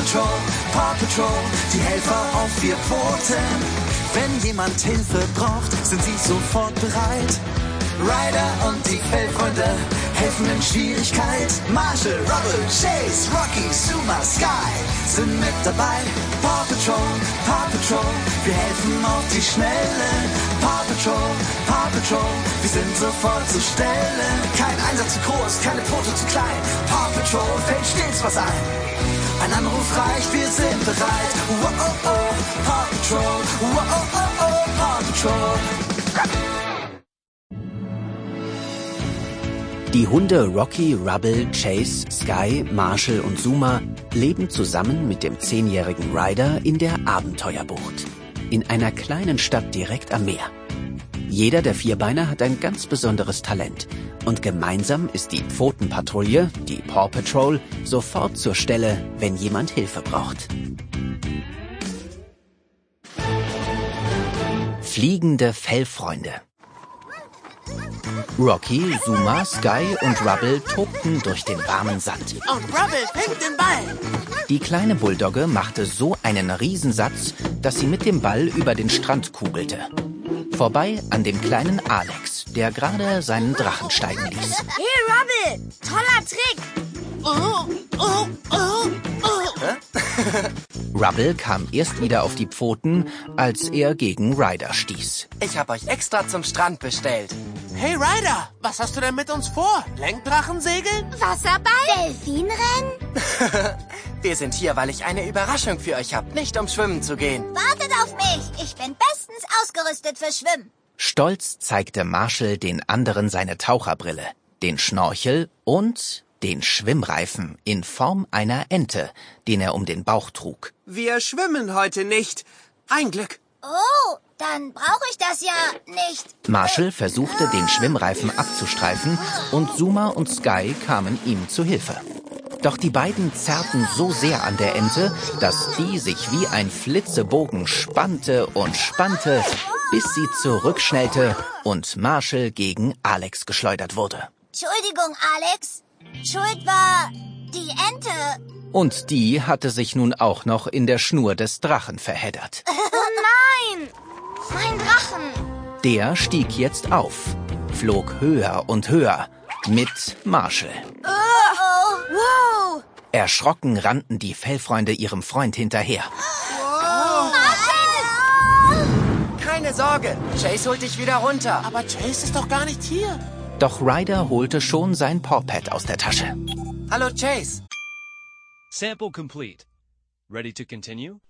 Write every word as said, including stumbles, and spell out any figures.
Patrol, Paw Patrol, die Helfer auf vier Pfoten. Wenn jemand Hilfe braucht, sind sie sofort bereit. Ryder und die Fellfreunde helfen in Schwierigkeit. Marshall, Rubble, Chase, Rocky, Zuma, Sky sind mit dabei. Paw Patrol, Paw Patrol, wir helfen auf die Schnelle. Paw Patrol, Paw Patrol, wir sind sofort zur Stelle. Kein Einsatz zu groß, keine Pfote zu klein. Paw Patrol, fällt stets was ein. Ein Anruf reicht, wir sind bereit. Wow, oh, oh, Paw Patrol, wow, oh, oh, oh, Paw Patrol. Die Hunde Rocky, Rubble, Chase, Sky, Marshall und Zuma leben zusammen mit dem zehnjährigen Ryder in der Abenteuerbucht. In einer kleinen Stadt direkt am Meer. Jeder der Vierbeiner hat ein ganz besonderes Talent. Und gemeinsam ist die Pfotenpatrouille, die Paw Patrol, sofort zur Stelle, wenn jemand Hilfe braucht. Fliegende Fellfreunde. Rocky, Zuma, Sky und Rubble tobten durch den warmen Sand. Und Rubble fängt den Ball. Die kleine Bulldogge machte so einen Riesensatz, dass sie mit dem Ball über den Strand kugelte. Vorbei an dem kleinen Alex, der gerade seinen Drachen steigen ließ. Hey Rubble, toller Trick. Oh, oh, oh, oh. Rubble kam erst wieder auf die Pfoten, als er gegen Ryder stieß. Ich habe euch extra zum Strand bestellt. Hey Ryder, was hast du denn mit uns vor? Lenkdrachen segeln? Wasserball? Delfinrennen? Wir sind hier, weil ich eine Überraschung für euch habe, nicht um schwimmen zu gehen. Wartet auf mich, ich bin bestens ausgerüstet für Schwimmen. Stolz zeigte Marshall den anderen seine Taucherbrille, den Schnorchel und den Schwimmreifen in Form einer Ente, den er um den Bauch trug. Wir schwimmen heute nicht. Ein Glück. Oh, dann brauche ich das ja nicht. Marshall versuchte, den Schwimmreifen abzustreifen und Zuma und Sky kamen ihm zu Hilfe. Doch die beiden zerrten so sehr an der Ente, dass die sich wie ein Flitzebogen spannte und spannte, bis sie zurückschnellte und Marshall gegen Alex geschleudert wurde. Entschuldigung, Alex. Schuld war die Ente. Und die hatte sich nun auch noch in der Schnur des Drachen verheddert. Oh nein! Mein Drachen! Der stieg jetzt auf, flog höher und höher mit Marshall. Oh, oh. Wow! Erschrocken rannten die Fellfreunde ihrem Freund hinterher. Oh. Marshall! Keine Sorge, Chase holt dich wieder runter. Aber Chase ist doch gar nicht hier. Doch Ryder holte schon sein Pawpad aus der Tasche. Hallo Chase. Sample complete. Ready to continue?